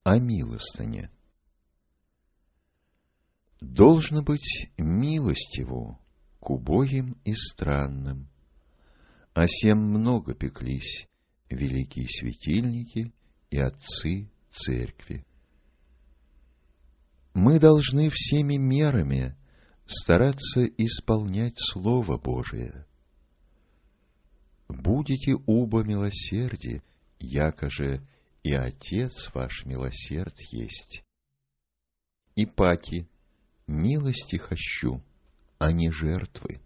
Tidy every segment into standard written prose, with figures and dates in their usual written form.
о милостыне. Должно быть милостиву к убогим и странным, о сем много пеклись великие светильники и отцы церкви. Мы должны всеми мерами стараться исполнять Слово Божие. Будете убо милосерди, яко же и Отец ваш милосерд есть. И паки милости хощу, а не жертвы.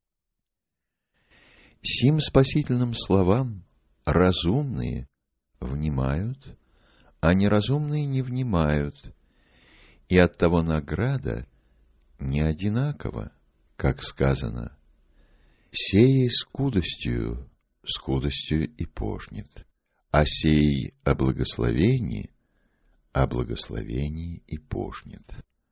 Сим спасительным словам разумные внимают, а неразумные не внимают, и оттого награда не одинакова, как сказано: «Сеей скудостью и пожнет, а сей о благословении и пожнет».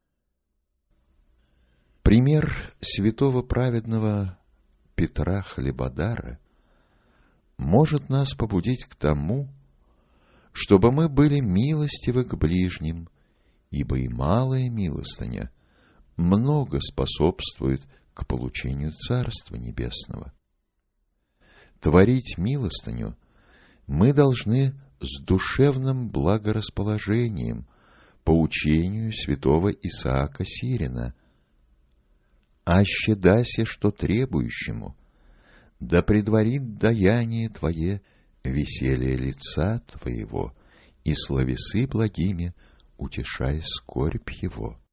Пример святого праведного Петра Хлебодара может нас побудить к тому, чтобы мы были милостивы к ближним, ибо и малая милостыня много способствует к получению Царства Небесного. Творить милостыню мы должны с душевным благорасположением по учению святого Исаака Сирина: «Аще дасе, что требующему, да предварит даяние твое веселье лица твоего, и словесы благими утешай скорбь его».